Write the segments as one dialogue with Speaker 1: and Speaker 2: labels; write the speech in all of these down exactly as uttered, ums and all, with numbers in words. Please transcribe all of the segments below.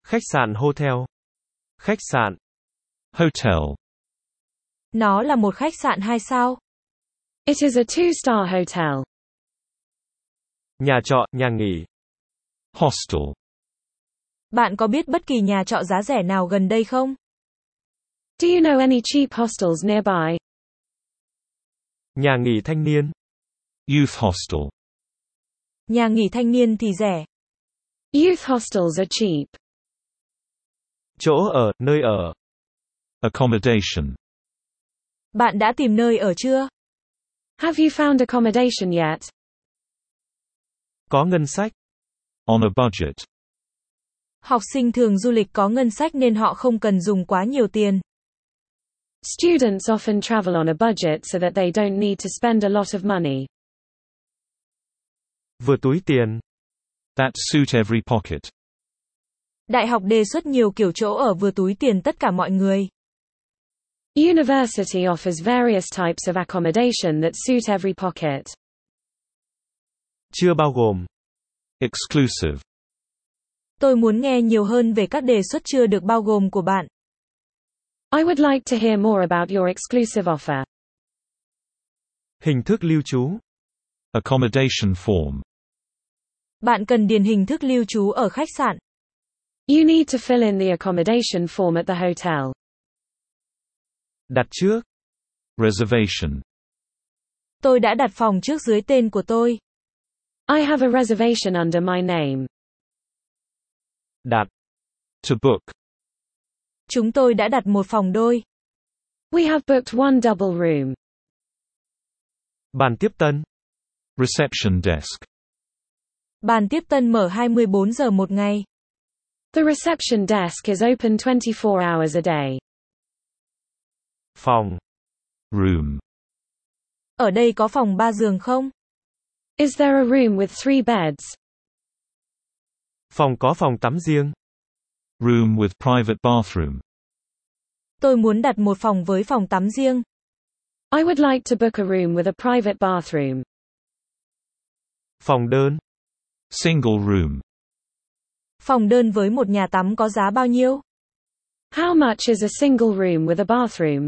Speaker 1: Khách sạn hotel. Khách sạn.
Speaker 2: Hotel.
Speaker 3: Nó là một khách sạn hai sao.
Speaker 4: It is a two-star hotel.
Speaker 1: Nhà trọ, nhà nghỉ.
Speaker 2: Hostel.
Speaker 3: Bạn có biết bất kỳ nhà trọ giá rẻ nào gần đây không?
Speaker 4: Do you know any cheap hostels nearby?
Speaker 1: Nhà nghỉ thanh niên.
Speaker 2: Youth hostel.
Speaker 3: Nhà nghỉ thanh niên thì rẻ.
Speaker 4: Youth hostels are cheap.
Speaker 1: Chỗ ở, nơi ở.
Speaker 2: Accommodation.
Speaker 3: Bạn đã tìm nơi ở chưa?
Speaker 4: Have you found accommodation yet?
Speaker 1: Có ngân sách.
Speaker 2: On a budget.
Speaker 3: Học sinh thường du lịch có ngân sách nên họ không cần dùng quá nhiều tiền.
Speaker 4: Students often travel on a budget so that they don't need to spend a lot of money.
Speaker 1: Vừa túi tiền.
Speaker 2: That suit every pocket.
Speaker 3: Đại học đề xuất nhiều kiểu chỗ ở vừa túi tiền tất cả mọi người.
Speaker 4: University offers various types of accommodation that suit every pocket.
Speaker 1: Chưa bao gồm.
Speaker 2: Exclusive.
Speaker 3: Tôi muốn nghe nhiều hơn về các đề xuất chưa được bao gồm của bạn.
Speaker 4: I would like to hear more about your exclusive offer.
Speaker 1: Hình thức lưu trú.
Speaker 2: Accommodation form.
Speaker 3: Bạn cần điền hình thức lưu trú ở khách sạn.
Speaker 4: You need to fill in the accommodation form at the hotel.
Speaker 1: Đặt trước.
Speaker 2: Reservation.
Speaker 3: Tôi đã đặt phòng trước dưới tên của tôi.
Speaker 4: I have a reservation under my name.
Speaker 1: Đặt.
Speaker 2: To book.
Speaker 3: Chúng tôi đã đặt một phòng đôi.
Speaker 4: We have booked one double room.
Speaker 1: Bàn tiếp tân.
Speaker 2: Reception desk.
Speaker 3: Bàn tiếp tân mở hai mươi bốn giờ một ngày.
Speaker 4: The reception desk is open twenty-four hours a day.
Speaker 1: Phòng.
Speaker 2: Room.
Speaker 3: Ở đây có phòng ba giường không?
Speaker 4: Is there a room with three beds?
Speaker 1: Phòng có phòng tắm riêng.
Speaker 2: Room with private bathroom.
Speaker 3: Tôi muốn đặt một phòng với phòng tắm riêng.
Speaker 4: I would like to book a room with a private bathroom.
Speaker 1: Phòng đơn.
Speaker 2: Single room.
Speaker 3: Phòng đơn với một nhà tắm có giá bao nhiêu?
Speaker 4: How much is a single room with a bathroom?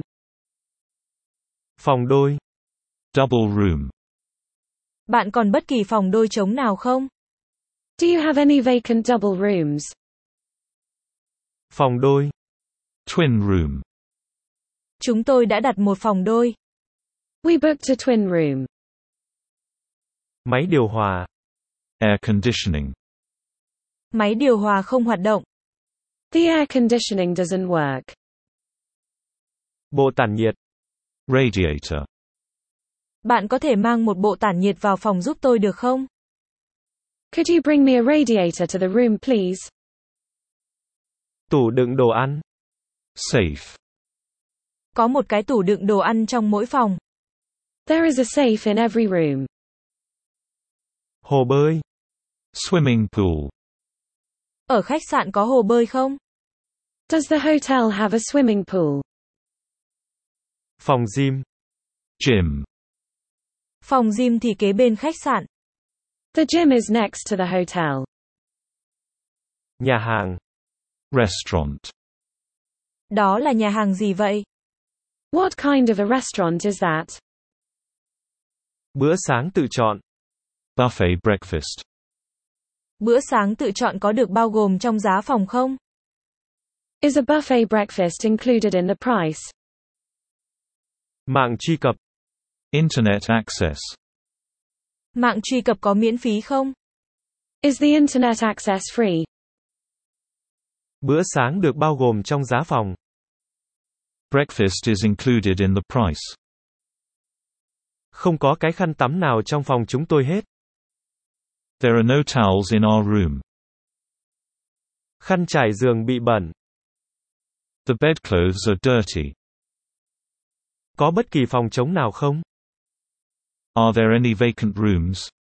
Speaker 1: Phòng đôi.
Speaker 2: Double room.
Speaker 3: Bạn còn bất kỳ phòng đôi trống nào không?
Speaker 4: Do you have any vacant double rooms?
Speaker 1: Phòng đôi.
Speaker 2: Twin room.
Speaker 3: Chúng tôi đã đặt một phòng đôi.
Speaker 4: We booked a twin room.
Speaker 1: Máy điều hòa.
Speaker 2: Air conditioning.
Speaker 3: Máy điều hòa không hoạt động.
Speaker 4: The air conditioning doesn't work.
Speaker 1: Bộ tản nhiệt.
Speaker 2: Radiator.
Speaker 3: Bạn có thể mang một bộ tản nhiệt vào phòng giúp tôi được không?
Speaker 4: Could you bring me a radiator to the room, please?
Speaker 1: Tủ đựng đồ ăn.
Speaker 2: Safe.
Speaker 3: Có một cái tủ đựng đồ ăn trong mỗi phòng.
Speaker 4: There is a safe in every room.
Speaker 1: Hồ bơi.
Speaker 2: Swimming pool.
Speaker 3: Ở khách sạn có hồ bơi không?
Speaker 4: Does the hotel have a swimming pool?
Speaker 1: Phòng gym.
Speaker 2: Gym.
Speaker 3: Phòng gym thì kế bên khách sạn.
Speaker 4: The gym is next to the hotel.
Speaker 1: Nhà hàng.
Speaker 2: Restaurant.
Speaker 3: Đó là nhà hàng gì vậy?
Speaker 4: What kind of a restaurant is that?
Speaker 1: Bữa sáng tự chọn.
Speaker 2: Buffet breakfast.
Speaker 3: Bữa sáng tự chọn có được bao gồm trong giá phòng không?
Speaker 4: Is a buffet breakfast included in the price?
Speaker 1: Mạng truy cập.
Speaker 2: Internet access.
Speaker 3: Mạng truy cập có miễn phí không?
Speaker 4: Is the internet access free?
Speaker 1: Bữa sáng được bao gồm trong giá phòng.
Speaker 2: Breakfast is included in the price.
Speaker 1: Không có cái khăn tắm nào trong phòng chúng tôi hết.
Speaker 2: There are no towels in our room.
Speaker 1: Khăn trải giường bị bẩn.
Speaker 2: The bedclothes are dirty.
Speaker 1: Có bất kỳ phòng trống nào không?
Speaker 2: Are there any vacant rooms?